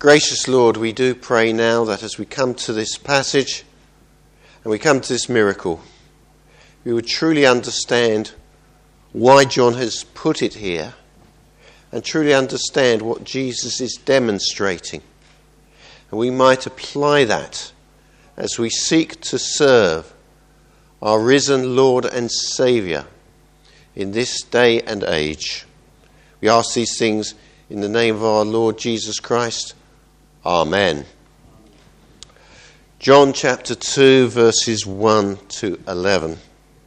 Gracious Lord, we do pray now that as we come to this passage and we come to this miracle, we would truly understand why John has put it here and truly understand what Jesus is demonstrating. And we might apply that as we seek to serve our risen Lord and Saviour in this day and age. We ask these things in the name of our Lord Jesus Christ. Amen. John chapter 2, verses 1 to 11.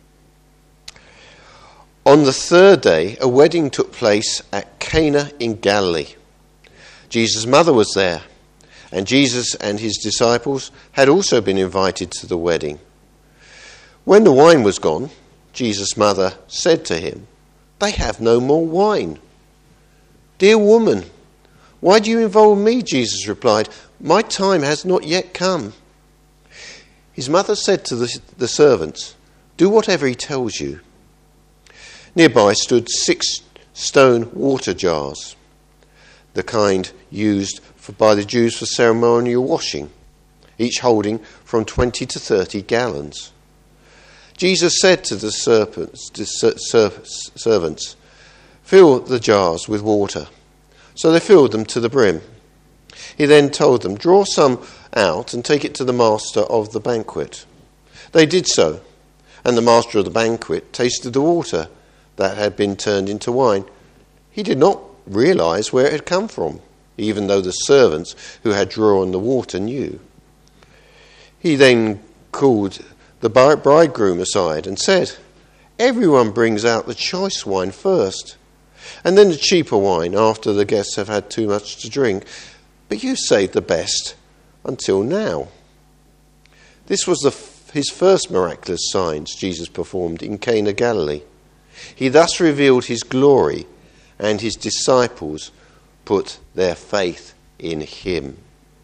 On the third day, a wedding took place at Cana in Galilee. Jesus' mother was there, and Jesus and his disciples had also been invited to the wedding. When the wine was gone, Jesus' mother said to him, "They have no more wine." "Dear woman, why do you involve me?" Jesus replied. "My time has not yet come." His mother said to the servants, "Do whatever he tells you." Nearby stood 6 stone water jars, the kind used by the Jews for ceremonial washing, each holding from 20 to 30 gallons. Jesus said to the servants, "Fill the jars with water." So they filled them to the brim. He then told them, "Draw some out and take it to the master of the banquet." They did so, and the master of the banquet tasted the water that had been turned into wine. He did not realize where it had come from, even though the servants who had drawn the water knew. He then called the bridegroom aside and said, "Everyone brings out the choice wine first, and then the cheaper wine after the guests have had too much to drink. But you saved the best until now." This was his first miraculous signs Jesus performed in Cana, Galilee. He thus revealed his glory, and his disciples put their faith in him.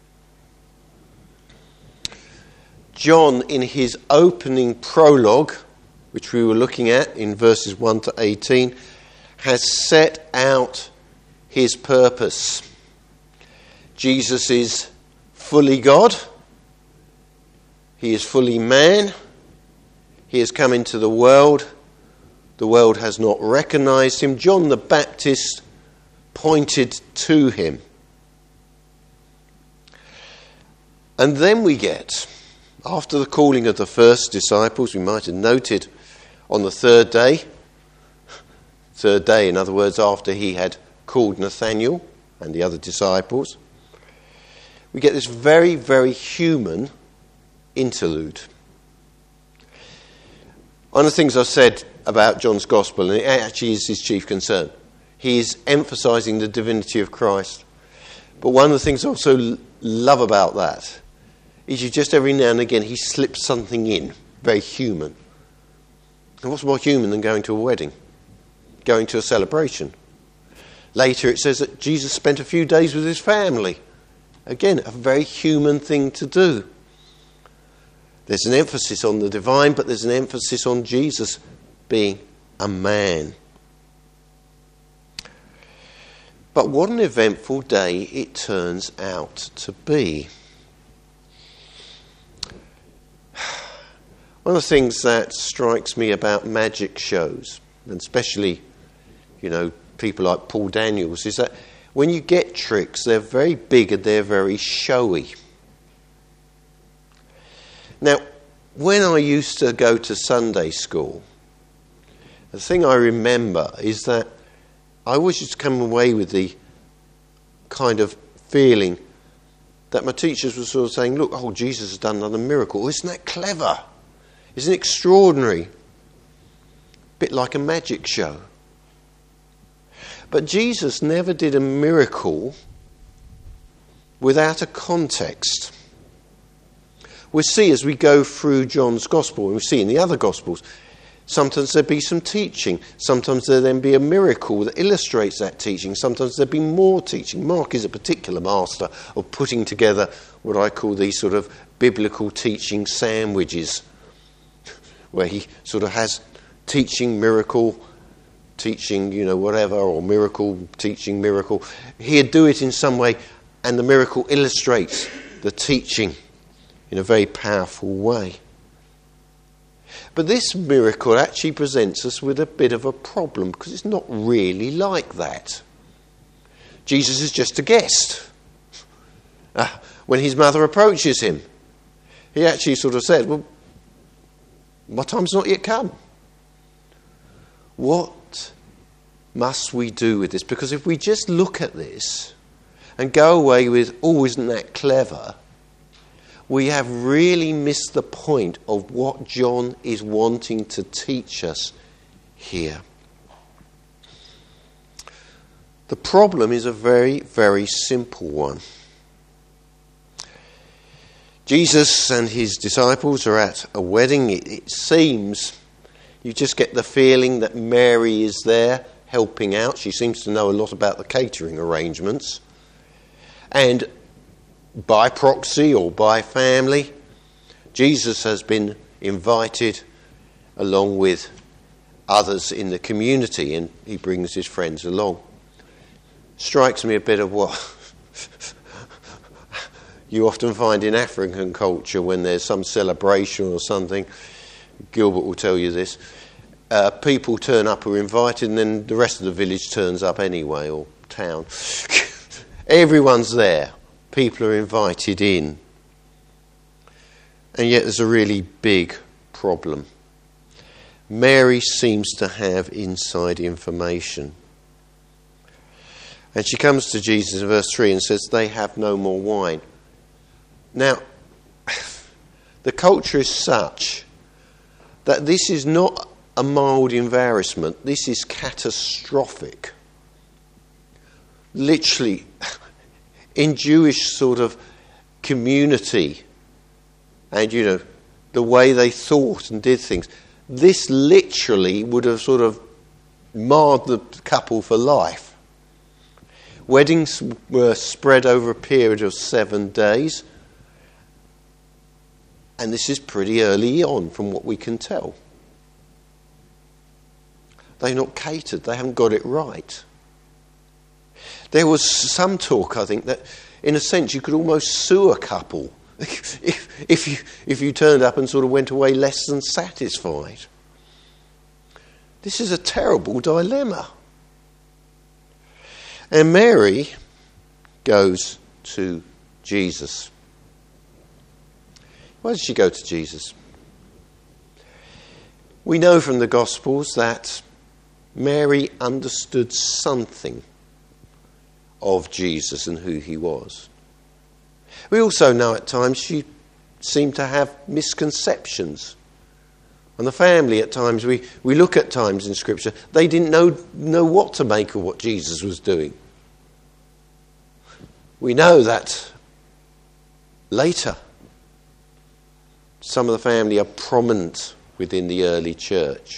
John, in his opening prologue, which we were looking at in verses 1 to 18, has set out his purpose. Jesus is fully God. He is fully man. He has come into the world. The world has not recognized him. John the Baptist pointed to him. And then we get, after the calling of the first disciples, we might have noted on the third day, in other words, after he had called Nathanael and the other disciples, we get this very, very human interlude. One of the things I've said about John's Gospel, and it actually is his chief concern, he is emphasising the divinity of Christ. But one of the things I also love about that is you just every now and again he slips something in, very human. And what's more human than going to a wedding? Going to a celebration. Later it says that Jesus spent a few days with his family. Again, a very human thing to do. There's an emphasis on the divine, but there's an emphasis on Jesus being a man. But what an eventful day it turns out to be. One of the things that strikes me about magic shows, and especially, people like Paul Daniels, is that when you get tricks, they're very big and they're very showy. Now, when I used to go to Sunday school, the thing I remember is that I always used to come away with the kind of feeling that my teachers were sort of saying, "Look, Jesus has done another miracle. Isn't that clever? Isn't it extraordinary?" A bit like a magic show. But Jesus never did a miracle without a context. We see as we go through John's Gospel, and we see in the other Gospels, sometimes there'll be some teaching. Sometimes there'll then be a miracle that illustrates that teaching. Sometimes there'll be more teaching. Mark is a particular master of putting together what I call these sort of biblical teaching sandwiches, where he sort of has teaching, miracle, teaching, whatever, or miracle, teaching, miracle. He'd do it in some way, And the miracle illustrates the teaching in a very powerful way. But this miracle actually presents us with a bit of a problem, because it's not really like that. Jesus is just a guest. When his mother approaches him, he actually sort of said, well, my time's not yet come. What must we do with this? Because if we just look at this and go away with, oh, isn't that clever, we have really missed the point of what John is wanting to teach us here. The problem is a very, very simple one. Jesus and his disciples are at a wedding. It seems, you just get the feeling that Mary is there helping out. She seems to know a lot about the catering arrangements. And by proxy or by family, Jesus has been invited along with others in the community, and he brings his friends along. Strikes me a bit of what you often find in African culture when there's some celebration or something. Gilbert will tell you this. People turn up who are invited, and then the rest of the village turns up anyway, or town. Everyone's there. People are invited in. And yet there's a really big problem. Mary seems to have inside information. And she comes to Jesus in verse 3 and says, they have no more wine. Now, the culture is such that this is not a mild embarrassment. This is catastrophic. Literally, in Jewish sort of community, and the way they thought and did things, this literally would have sort of marred the couple for life. Weddings were spread over a period of 7 days, and this is pretty early on from what we can tell. They've not catered, they haven't got it right. There was some talk, I think, that in a sense you could almost sue a couple if you turned up and sort of went away less than satisfied. This is a terrible dilemma. And Mary goes to Jesus. Why does she go to Jesus? We know from the Gospels that Mary understood something of Jesus and who he was. We also know at times she seemed to have misconceptions. And the family at times, we look at times in Scripture, they didn't know what to make of what Jesus was doing. We know that later some of the family are prominent within the early church.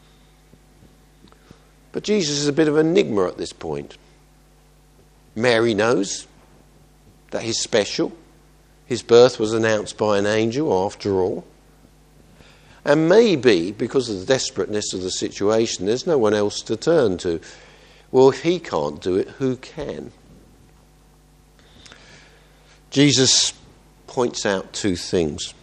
But Jesus is a bit of an enigma at this point. Mary knows that he's special. His birth was announced by an angel after all. And maybe, because of the desperateness of the situation, there's no one else to turn to. Well, if he can't do it, who can? Jesus points out two things.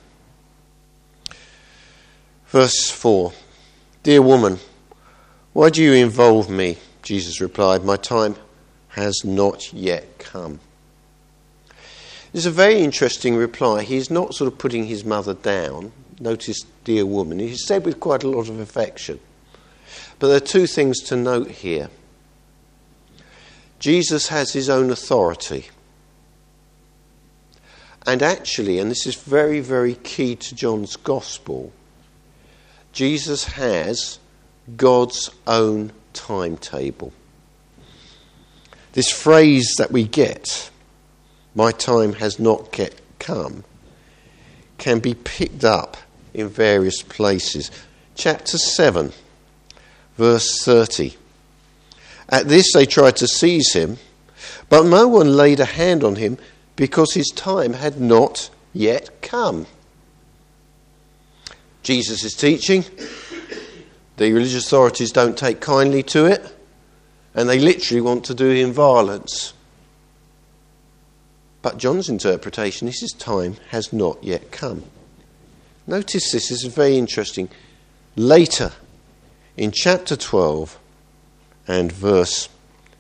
Verse 4, "Dear woman, why do you involve me?" Jesus replied, "My time has not yet come." It's a very interesting reply. He's not sort of putting his mother down. Notice, "dear woman." He's said with quite a lot of affection. But there are two things to note here. Jesus has his own authority. And actually, and this is very, very key to John's Gospel, Jesus has God's own timetable. This phrase that we get, "my time has not yet come," can be picked up in various places. Chapter 7, verse 30. "At this they tried to seize him, but no one laid a hand on him because his time had not yet come." Jesus is teaching. The religious authorities don't take kindly to it, and they literally want to do him violence. But John's interpretation is his time has not yet come. Notice this is very interesting. Later, in chapter 12 and verse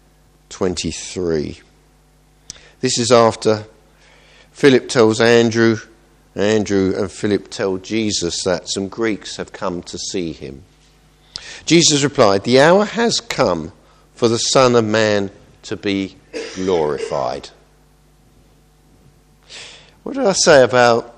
23, this is after Philip tells Andrew and Philip tell Jesus that some Greeks have come to see him. Jesus replied, "The hour has come for the Son of Man to be glorified." What did I say about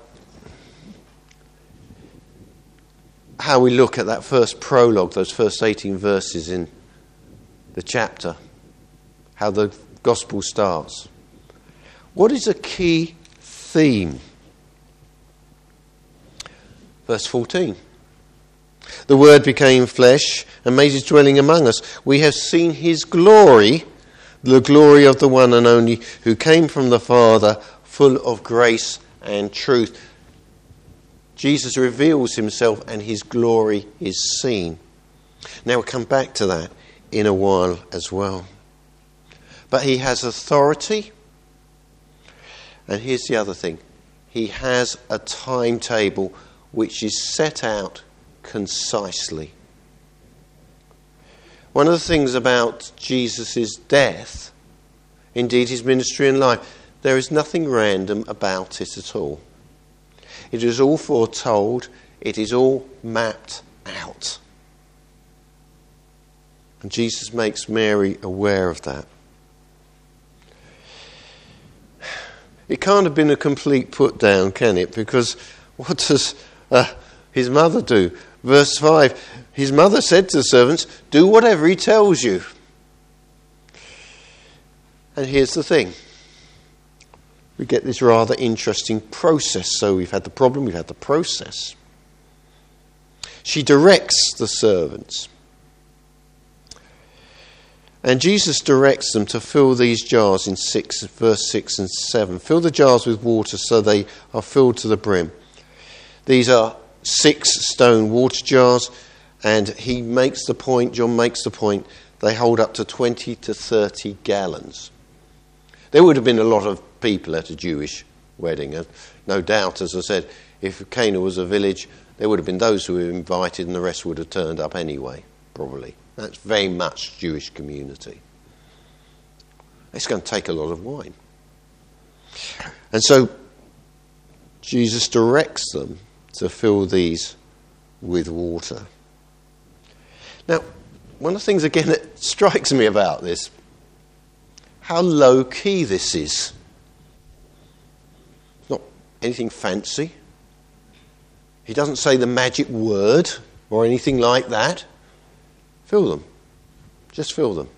how we look at that first prologue, those first 18 verses in the chapter, how the gospel starts? What is a key theme? Verse 14. The Word became flesh and made his dwelling among us. We have seen his glory, the glory of the one and only who came from the Father, full of grace and truth. Jesus reveals himself and his glory is seen. Now we'll come back to that in a while as well. But he has authority. And here's the other thing. He has a timetable which is set out concisely. One of the things about Jesus' death, indeed his ministry and life, there is nothing random about it at all. It is all foretold. It is all mapped out. And Jesus makes Mary aware of that. It can't have been a complete put down, can it? Because what does his mother do? Verse 5, his mother said to the servants, "Do whatever he tells you." And here's the thing. We get this rather interesting process. So we've had the problem, we've had the process. She directs the servants. And Jesus directs them to fill these jars in verse 6 and 7. Fill the jars with water so they are filled to the brim. These are 6 stone water jars, and he makes the point, John makes the point, they hold up to 20 to 30 gallons. There would have been a lot of people at a Jewish wedding, and no doubt, as I said, if Cana was a village, there would have been those who were invited and the rest would have turned up anyway, probably. That's very much Jewish community. It's going to take a lot of wine. And so Jesus directs them to fill these with water. Now, one of the things again that strikes me about this, how low key this is. Not anything fancy. He doesn't say the magic word or anything like that. Fill them. Just fill them.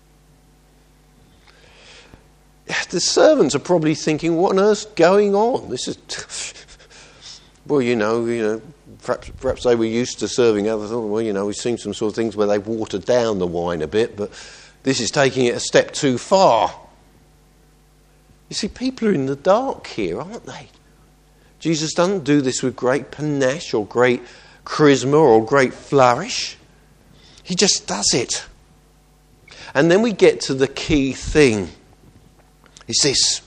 The servants are probably thinking, what on earth's going on? This is... well, you know, perhaps they were used to serving others. Well, you know, we've seen some sort of things where they've watered down the wine a bit, but this is taking it a step too far. You see, people are in the dark here, aren't they? Jesus doesn't do this with great panache or great charisma or great flourish. He just does it. And then we get to the key thing. It's this.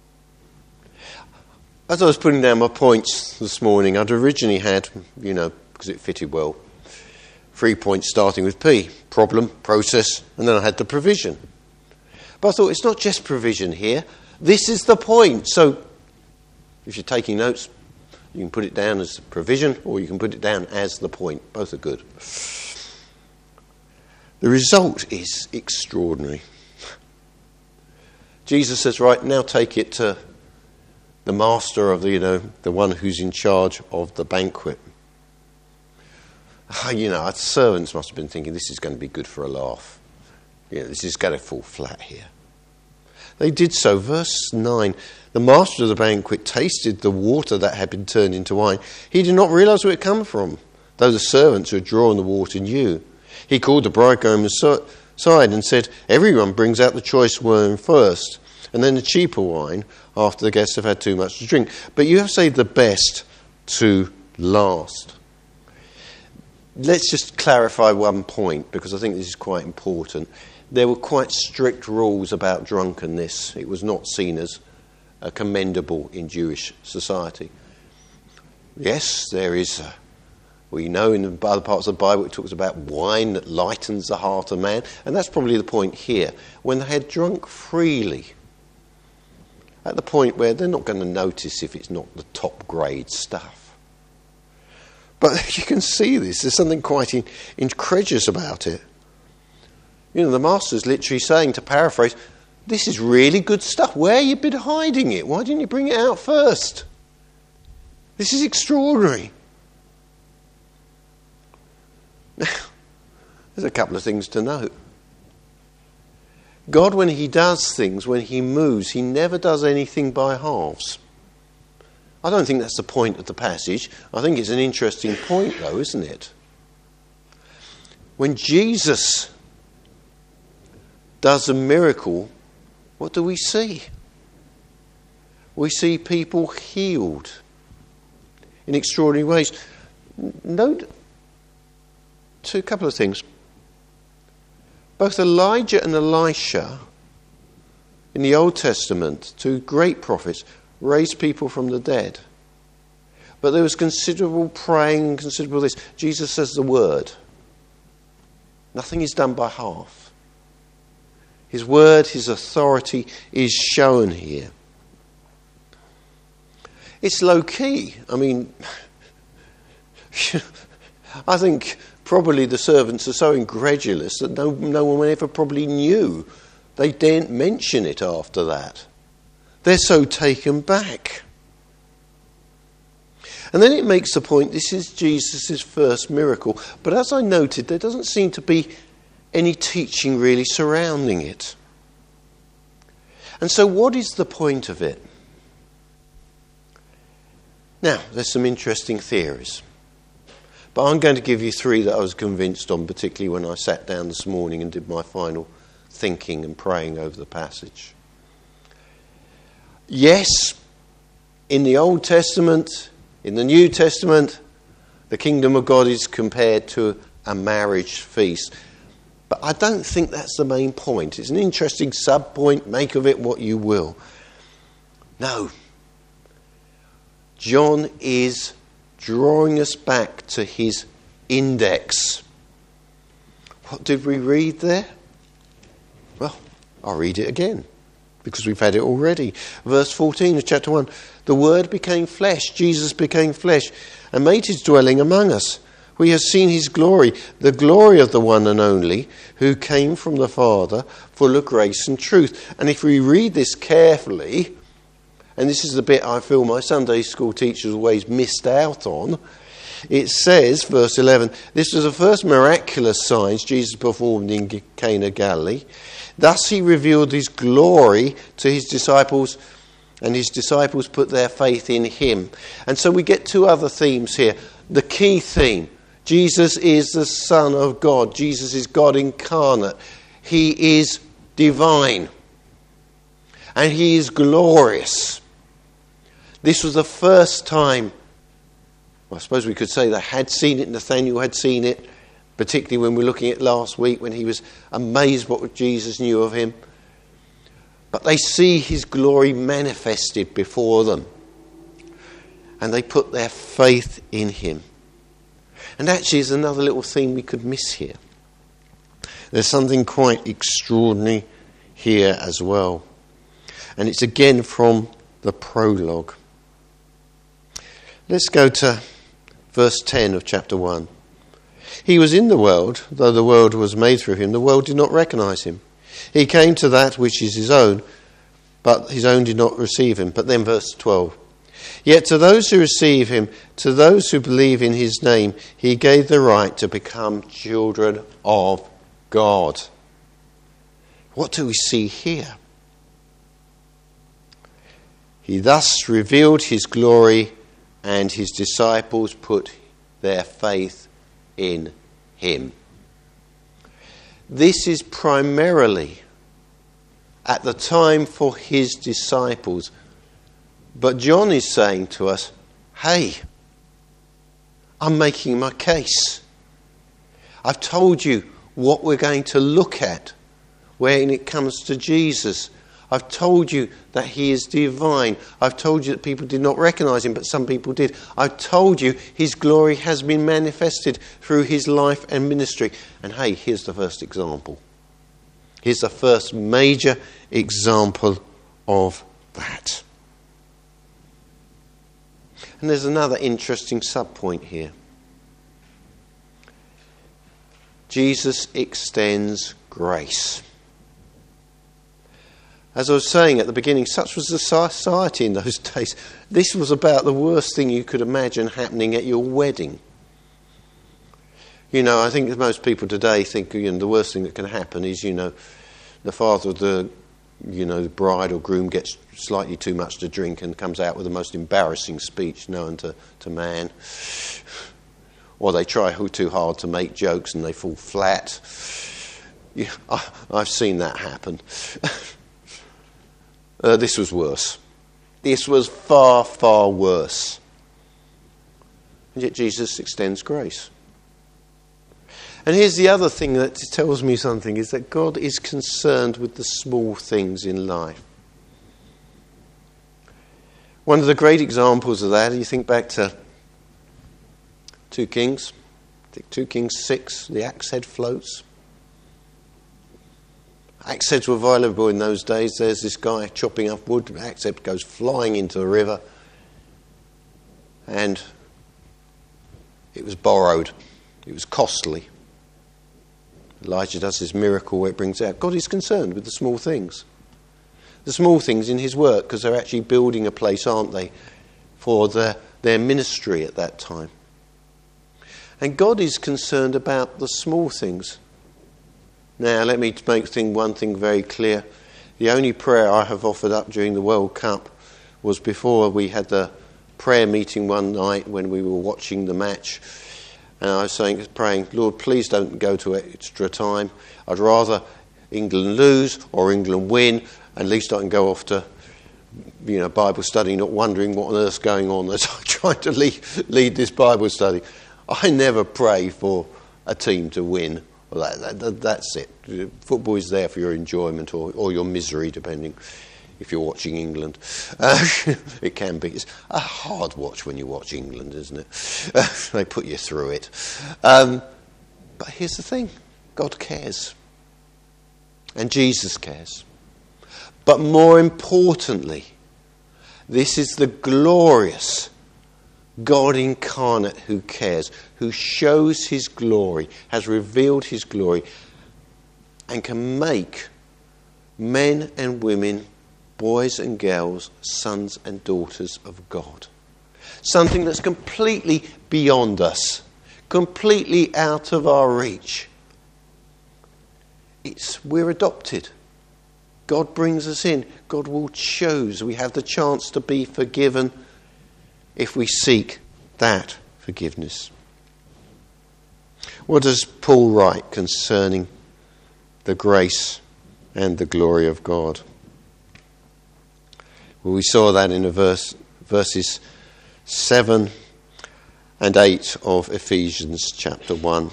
As I was putting down my points this morning, I'd originally had, because it fitted well, 3 points starting with P. Problem, process, and then I had the provision. But I thought, it's not just provision here. This is the point. So, if you're taking notes, you can put it down as provision or you can put it down as the point. Both are good. The result is extraordinary. Jesus says, right, now take it to the master of the one who's in charge of the banquet. Our servants must have been thinking, this is going to be good for a laugh. This is going to fall flat here. They did so. Verse 9, the master of the banquet tasted the water that had been turned into wine. He did not realize where it came from, though the servants who had drawn the water knew. He called the bridegroom aside and said, everyone brings out the choice wine first, and then the cheaper wine after the guests have had too much to drink. But you have saved the best to last. Let's just clarify one point, because I think this is quite important. There were quite strict rules about drunkenness. It was not seen as commendable in Jewish society. Yes, there is, we know in other parts of the Bible it talks about wine that lightens the heart of man, and that's probably the point here. When they had drunk freely, at the point where they're not going to notice if it's not the top grade stuff. But you can see this, there's something quite incredulous about it. You know, the master's literally saying, to paraphrase, this is really good stuff. Where have you been hiding it? Why didn't you bring it out first? This is extraordinary. Now, there's a couple of things to note. God, when he does things, when he moves, he never does anything by halves. I don't think that's the point of the passage. I think it's an interesting point, though, isn't it? When Jesus does a miracle, what do we see? We see people healed in extraordinary ways. Note a couple of things. Both Elijah and Elisha in the Old Testament, two great prophets, raised people from the dead. But there was considerable praying and considerable this. Jesus says the word. Nothing is done by half. His word, his authority is shown here. It's low key. I mean, I think probably the servants are so incredulous that no one ever probably knew. They daren't mention it after that. They're so taken back. And then it makes the point, this is Jesus' first miracle. But as I noted, there doesn't seem to be any teaching really surrounding it. And so what is the point of it? Now, there's some interesting theories. But I'm going to give you three that I was convinced on, particularly when I sat down this morning and did my final thinking and praying over the passage. Yes, in the Old Testament, in the New Testament, the kingdom of God is compared to a marriage feast. But I don't think that's the main point. It's an interesting sub-point. Make of it what you will. No. John is drawing us back to his index. What did we read there? Well, I'll read it again, because we've had it already. Verse 14 of chapter 1. The Word became flesh, Jesus became flesh, and made his dwelling among us. We have seen his glory, the glory of the one and only, who came from the Father, full of grace and truth. And if we read this carefully, and this is the bit I feel my Sunday school teachers always missed out on, it says, verse 11, this was the first miraculous signs Jesus performed in Cana, Galilee. Thus he revealed his glory to his disciples, and his disciples put their faith in him. And so we get two other themes here. The key theme, Jesus is the Son of God. Jesus is God incarnate. He is divine. And he is glorious. This was the first time, I suppose we could say they had seen it, Nathanael had seen it, particularly when we were looking at last week when he was amazed what Jesus knew of him. But they see his glory manifested before them. And they put their faith in him. And actually there's another little theme we could miss here. There's something quite extraordinary here as well. And it's again from the prologue. Let's go to verse 10 of chapter 1. He was in the world, though the world was made through him. The world did not recognize him. He came to that which is his own, but his own did not receive him. But then verse 12. Yet to those who receive him, to those who believe in his name, he gave the right to become children of God. What do we see here? He thus revealed his glory, and his disciples put their faith in him. This is primarily at the time for his disciples. But John is saying to us, hey, I'm making my case. I've told you what we're going to look at when it comes to Jesus. I've told you that he is divine. I've told you that people did not recognize him, but some people did. I've told you his glory has been manifested through his life and ministry. And hey, here's the first example. Here's the first major example of that. And there's another interesting sub-point here. Jesus extends grace. As I was saying at the beginning, such was the society in those days. This was about the worst thing you could imagine happening at your wedding. I think most people today think, the worst thing that can happen is, the father of the bride or groom gets slightly too much to drink and comes out with the most embarrassing speech known to man. Or they try too hard to make jokes and they fall flat. I've seen that happen. This was worse. This was far, far worse. And yet Jesus extends grace. And here's the other thing that tells me something, is that God is concerned with the small things in life. One of the great examples of that, you think back to 2 Kings, 2 Kings 6, the axe head floats. Axe heads were available in those days. There's this guy chopping up wood, the axe head goes flying into the river, and it was borrowed. It was costly. Elijah does this miracle where it brings out. God is concerned with the small things. The small things in his work, because they're actually building a place, aren't they, for their ministry at that time. And God is concerned about the small things. Now, let me make one thing very clear. The only prayer I have offered up during the World Cup was before we had the prayer meeting one night when we were watching the match. And I was praying, Lord, please don't go to extra time. I'd rather England lose or England win. At least I can go off to Bible study, not wondering what on earth's going on as I'm trying to lead this Bible study. I never pray for a team to win. That's it. Football is there for your enjoyment or your misery, depending if you're watching England. It can be. It's a hard watch when you watch England, isn't it? They put you through it. But here's the thing. God cares. And Jesus cares. But more importantly, this is the glorious God incarnate who cares, who shows his glory, has revealed his glory, and can make men and women, boys and girls, sons and daughters of God. Something that's completely beyond us, completely out of our reach. We're adopted. God brings us in. God will choose. We have the chance to be forgiven if we seek that forgiveness. What does Paul write concerning the grace and the glory of God? Well, we saw that in verses 7 and 8 of Ephesians chapter 1.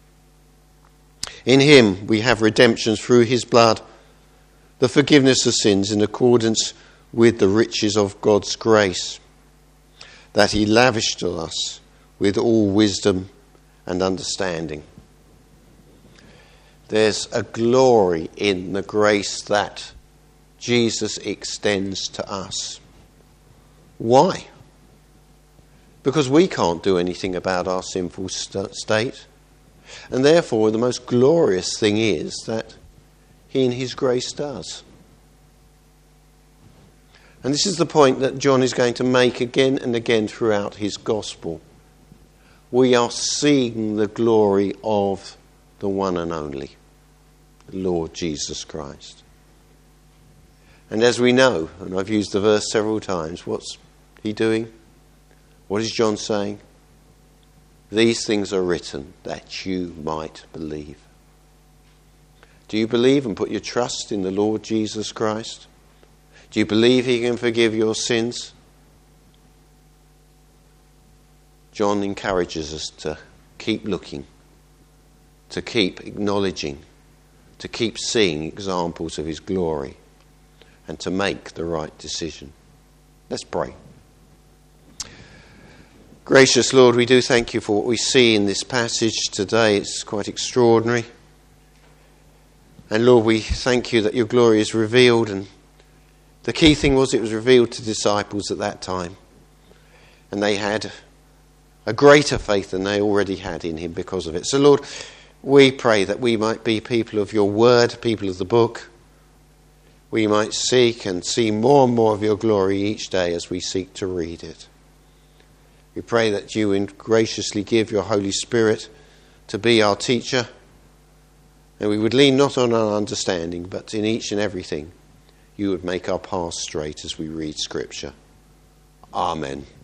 In him we have redemption through his blood, the forgiveness of sins in accordance with the riches of God's grace, that he lavished on us with all wisdom and understanding. There's a glory in the grace that Jesus extends to us. Why? Because we can't do anything about our sinful state. And therefore, the most glorious thing is that he in his grace does. And this is the point that John is going to make again and again throughout his gospel. We are seeing the glory of the one and only, the Lord Jesus Christ. And as we know, and I've used the verse several times, what's he doing? What is John saying? These things are written that you might believe. Do you believe and put your trust in the Lord Jesus Christ? Do you believe he can forgive your sins? John encourages us to keep looking, to keep acknowledging, to keep seeing examples of his glory. and to make the right decision. Let's pray. Gracious Lord, we do thank you for what we see in this passage today. It's quite extraordinary. And Lord, we thank you that your glory is revealed, and the key thing was it was revealed to disciples at that time. And they had a greater faith than they already had in him because of it. So Lord, we pray that we might be people of your word, people of the book. We might seek and see more and more of your glory each day as we seek to read it. We pray that you would graciously give your Holy Spirit to be our teacher, and we would lean not on our understanding, but in each and everything you would make our path straight as we read Scripture. Amen.